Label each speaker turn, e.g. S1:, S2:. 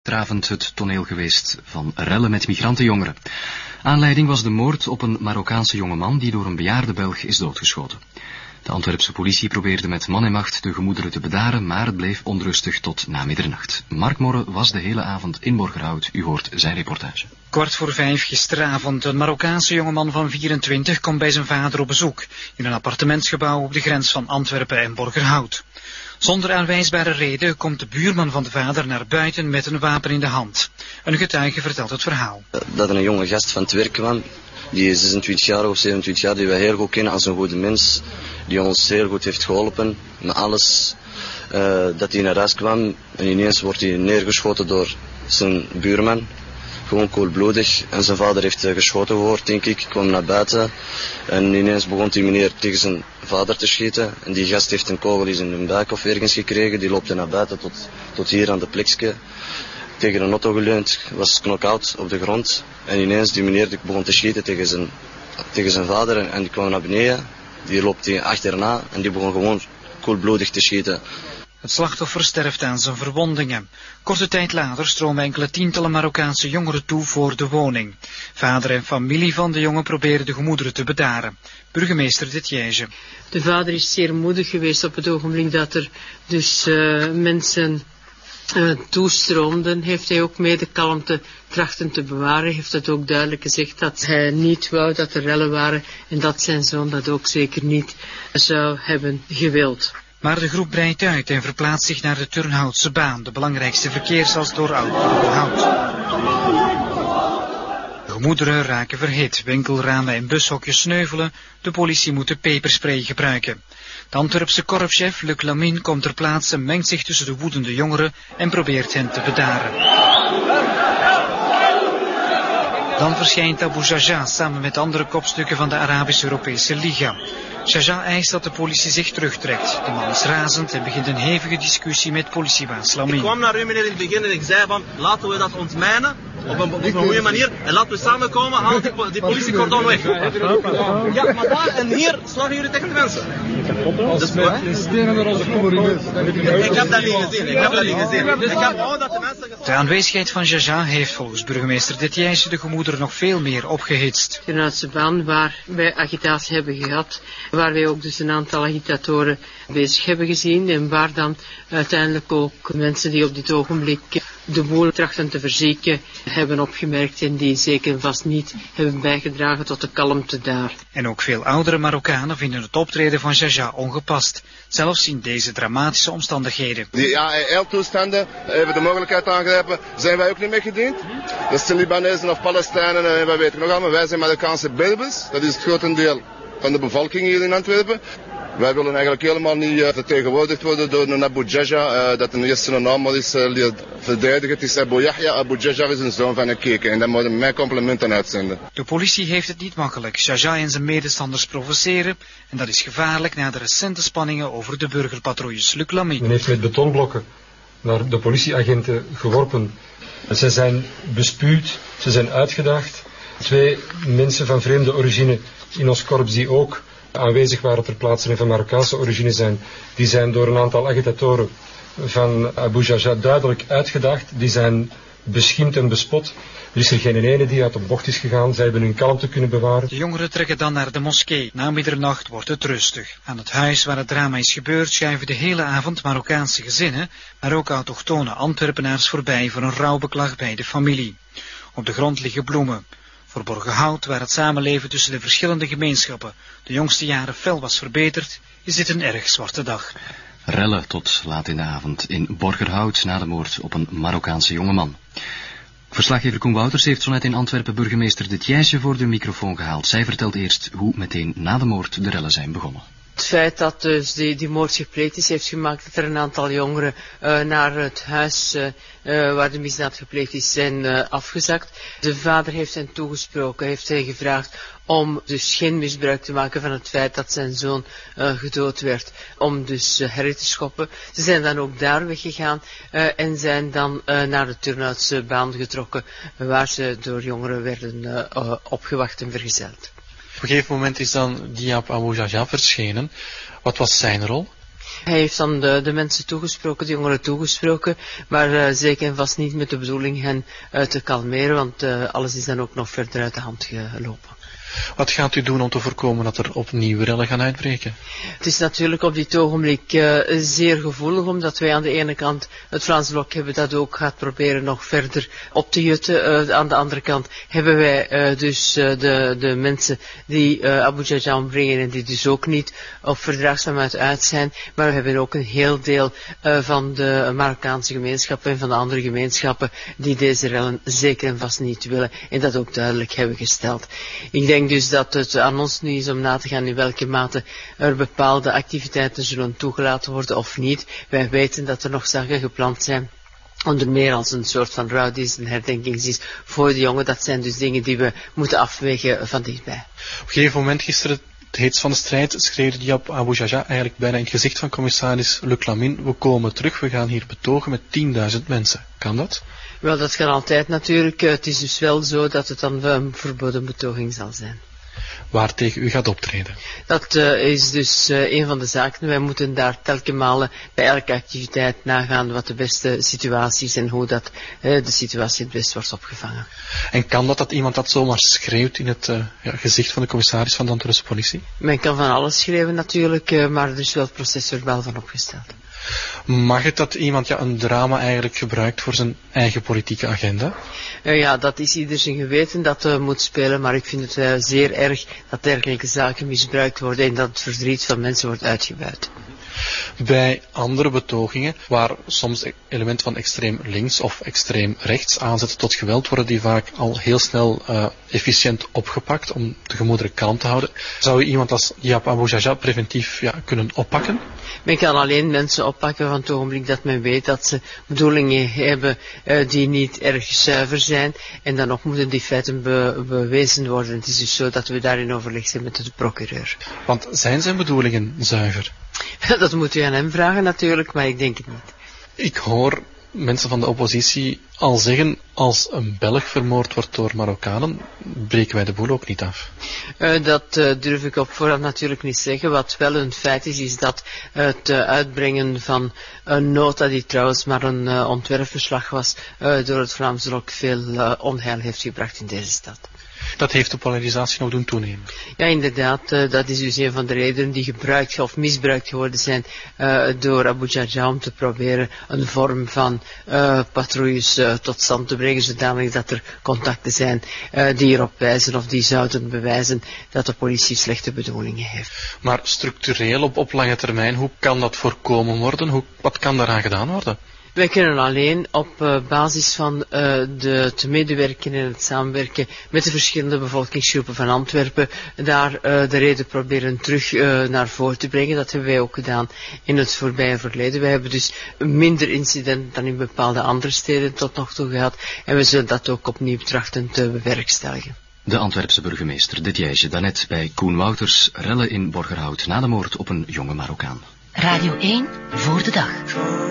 S1: Gisteravond het toneel geweest van rellen met migrantenjongeren. Aanleiding was de moord op een Marokkaanse jongeman die door een bejaarde Belg is doodgeschoten. De Antwerpse politie probeerde met man en macht de gemoederen te bedaren, maar het bleef onrustig tot na middernacht. Mark Morre was de hele avond in Borgerhout. U hoort zijn reportage.
S2: 4:15 gisteravond. Een Marokkaanse jongeman van 24 komt bij zijn vader op bezoek in een appartementsgebouw op de grens van Antwerpen en Borgerhout. Zonder aanwijsbare reden komt de buurman van de vader naar buiten met een wapen in de hand. Een getuige vertelt het verhaal.
S3: Dat er een jonge gast van het werk kwam, die 26 jaar of 27 jaar, die wij heel goed kennen als een goede mens, die ons zeer goed heeft geholpen met alles. Dat hij naar huis kwam en ineens wordt hij neergeschoten door zijn buurman. Gewoon koelbloedig. En zijn vader heeft geschoten gehoord, denk ik. Ik kwam naar buiten en ineens begon die meneer tegen zijn vader te schieten. En die gast heeft een kogel in zijn buik of ergens gekregen. Die loopt naar buiten tot hier aan de plekje. Tegen een auto geleund, was knock-out op de grond. En ineens die meneer die begon te schieten tegen zijn vader en die kwam naar beneden. Die loopt die achterna en die begon gewoon koelbloedig te schieten.
S2: Het slachtoffer sterft aan zijn verwondingen. Korte tijd later stromen enkele tientallen Marokkaanse jongeren toe voor de woning. Vader en familie van de jongen proberen de gemoederen te bedaren. Burgemeester Detjege.
S4: De vader is zeer moedig geweest op het ogenblik dat er dus mensen toestroomden. Heeft hij ook mee de kalmte trachten te bewaren. Heeft het ook duidelijk gezegd dat hij niet wou dat er rellen waren en dat zijn zoon dat ook zeker niet zou hebben gewild.
S2: Maar de groep breidt uit en verplaatst zich naar de Turnhoutse baan, de belangrijkste verkeersas door Oud-Borgerhout. De gemoederen raken verhit, winkelramen en bushokjes sneuvelen, de politie moet de peperspray gebruiken. De Antwerpse korpschef Luc Lamin komt ter plaatse, mengt zich tussen de woedende jongeren en probeert hen te bedaren. Dan verschijnt Abu Jaja samen met andere kopstukken van de Arabisch-Europese Liga. Jaja eist dat de politie zich terugtrekt. De man is razend en begint een hevige discussie met politiebaas Lamin.
S5: Ik kwam naar u meneer in het begin en ik zei van laten we dat ontmijnen op een goede manier en laten we samenkomen, haal die politiecordon weg. Ja, maar daar en hier slagen jullie tegen de mensen. Ik heb dat niet gezien.
S2: De aanwezigheid van Jaja heeft volgens burgemeester Detjege de gemoederen nog veel meer opgehitst.
S4: De Turnhoutse baan waar wij agitatie hebben gehad, waar wij ook dus een aantal agitatoren bezig hebben gezien en waar dan uiteindelijk ook mensen die op dit ogenblik de boel trachten te verzieken hebben opgemerkt en die zeker vast niet hebben bijgedragen tot de kalmte daar.
S2: En ook veel oudere Marokkanen vinden het optreden van Jaja ongepast, zelfs in deze dramatische omstandigheden.
S6: Die AEL-toestanden, even de mogelijkheid aangrijpen, zijn wij ook niet mee gediend. Dat zijn Libanezen of Palestijnen, wij weten nog allemaal, wij zijn Marokkaanse Berbers, dat is het grotendeel van de bevolking hier in Antwerpen. Wij willen eigenlijk helemaal niet vertegenwoordigd worden door een Abu Jaja, dat een eerste naam is verdedigd. Het is Abu Yahya. Abu Jaja is een zoon van een keken en daar moeten mijn complimenten uitzenden.
S2: De politie heeft het niet makkelijk. Jaja en zijn medestanders provoceren en dat is gevaarlijk na de recente spanningen over de burgerpatrouilles. Luc Lamin.
S7: Men heeft met betonblokken naar de politieagenten geworpen. Ze zijn bespuwd, ze zijn uitgedaagd. 2 mensen van vreemde origine in ons korps die ook aanwezig waren ter plaatse en van Marokkaanse origine zijn, die zijn door een aantal agitatoren van Abu Jaja duidelijk uitgedaagd. Die zijn beschimpt en bespot. Er is er geen ene die uit de bocht is gegaan. Zij hebben hun kalmte kunnen bewaren.
S2: De jongeren trekken dan naar de moskee. Na middernacht wordt het rustig. Aan het huis waar het drama is gebeurd schuiven de hele avond Marokkaanse gezinnen, maar ook autochtone Antwerpenaars voorbij voor een rouwbeklag bij de familie. Op de grond liggen bloemen. Voor Borgerhout, waar het samenleven tussen de verschillende gemeenschappen de jongste jaren fel was verbeterd, is dit een erg zwarte dag.
S1: Rellen tot laat in de avond in Borgerhout na de moord op een Marokkaanse jongeman. Verslaggever Koen Wouters heeft zo net in Antwerpen burgemeester Detjege voor de microfoon gehaald. Zij vertelt eerst hoe meteen na de moord de rellen zijn begonnen.
S4: Het feit dat dus die moord gepleegd is, heeft gemaakt dat er een aantal jongeren naar het huis waar de misdaad gepleegd is zijn afgezakt. De vader heeft hen toegesproken, heeft hen gevraagd om dus geen misbruik te maken van het feit dat zijn zoon gedood werd, om dus herrie te schoppen. Ze zijn dan ook daar weggegaan en zijn dan naar de Turnhoutse baan getrokken, waar ze door jongeren werden opgewacht en vergezeld.
S8: Op een gegeven moment is dan Diab Abu Jaja verschenen. Wat was zijn rol?
S4: Hij heeft dan de mensen toegesproken, de jongeren toegesproken, maar zeker en vast niet met de bedoeling hen te kalmeren, want alles is dan ook nog verder uit de hand gelopen.
S8: Wat gaat u doen om te voorkomen dat er opnieuw rellen gaan uitbreken?
S4: Het is natuurlijk op dit ogenblik zeer gevoelig, omdat wij aan de ene kant het Vlaams Blok hebben dat ook gaat proberen nog verder op te jutten. Aan de andere kant hebben wij dus de mensen die Abu Jaja brengen en die dus ook niet op verdraagzaamheid uit zijn. Maar we hebben ook een heel deel van de Marokkaanse gemeenschappen en van de andere gemeenschappen die deze rellen zeker en vast niet willen en dat ook duidelijk hebben gesteld. Ik denk dus dat het aan ons nu is om na te gaan in welke mate er bepaalde activiteiten zullen toegelaten worden of niet. Wij weten dat er nog zaken gepland zijn. Onder meer als een soort van rouwdienst en herdenkingsdienst voor de jongen. Dat zijn dus dingen die we moeten afwegen van dichtbij.
S8: Op een gegeven moment gisteren, het heetst van de strijd, schreeuwde Diab Abu Jaja eigenlijk bijna in het gezicht van commissaris Luc Lamin: we komen terug, we gaan hier betogen met 10.000 mensen. Kan dat?
S4: Wel, dat kan altijd natuurlijk. Het is dus wel zo dat het dan een verboden betoging zal zijn.
S8: Waar tegen u gaat optreden?
S4: Dat is dus een van de zaken. Wij moeten daar telkens malen bij elke activiteit nagaan wat de beste situatie is en hoe dat de situatie het best wordt opgevangen.
S8: En kan dat iemand dat zomaar schreeuwt in het gezicht van de commissaris van de Antwerpse politie?
S4: Men kan van alles schreeuwen natuurlijk, maar er is wel het procesverbaal van opgesteld.
S8: Mag het dat iemand een drama eigenlijk gebruikt voor zijn eigen politieke agenda?
S4: Ja, dat is ieder zijn geweten dat moet spelen, maar ik vind het zeer erg dat dergelijke zaken misbruikt worden en dat het verdriet van mensen wordt uitgebuit.
S8: Bij andere betogingen, waar soms elementen van extreem links of extreem rechts aanzetten tot geweld, worden die vaak al heel snel efficiënt opgepakt om de gemoederen kalm te houden. Zou u iemand als Diab Abu Jaja preventief kunnen oppakken?
S4: Men kan alleen mensen oppakken van het ogenblik dat men weet dat ze bedoelingen hebben die niet erg zuiver zijn en dan nog moeten die feiten bewezen worden. Het is dus zo dat we daarin overleg zijn met de procureur.
S8: Want zijn zijn bedoelingen zuiver?
S4: Dat moet u aan hem vragen natuurlijk, maar ik denk het niet.
S8: Ik hoor mensen van de oppositie al zeggen: als een Belg vermoord wordt door Marokkanen, breken wij de boel ook niet af.
S4: Dat durf ik op voorhand natuurlijk niet zeggen. Wat wel een feit is, is dat het uitbrengen van een nota, die trouwens maar een ontwerpverslag was, door het Vlaams Blok veel onheil heeft gebracht in deze stad.
S8: Dat heeft de polarisatie nog doen toenemen.
S4: Ja, inderdaad. Dat is dus een van de redenen die gebruikt of misbruikt geworden zijn door Abu Jaja om te proberen een vorm van patrouilles tot stand te brengen, zodanig dat er contacten zijn die erop wijzen of die zouden bewijzen dat de politie slechte bedoelingen heeft.
S8: Maar structureel op lange termijn, hoe kan dat voorkomen worden? Wat kan daaraan gedaan worden?
S4: Wij kunnen alleen op basis van het medewerken en het samenwerken met de verschillende bevolkingsgroepen van Antwerpen daar de reden proberen terug naar voren te brengen. Dat hebben wij ook gedaan in het voorbije verleden. Wij hebben dus minder incidenten dan in bepaalde andere steden tot nog toe gehad en we zullen dat ook opnieuw trachten te bewerkstelligen.
S1: De Antwerpse burgemeester De Diège daarnet bij Koen Wouters, rellen in Borgerhout na de moord op een jonge Marokkaan.
S9: Radio 1 voor de dag.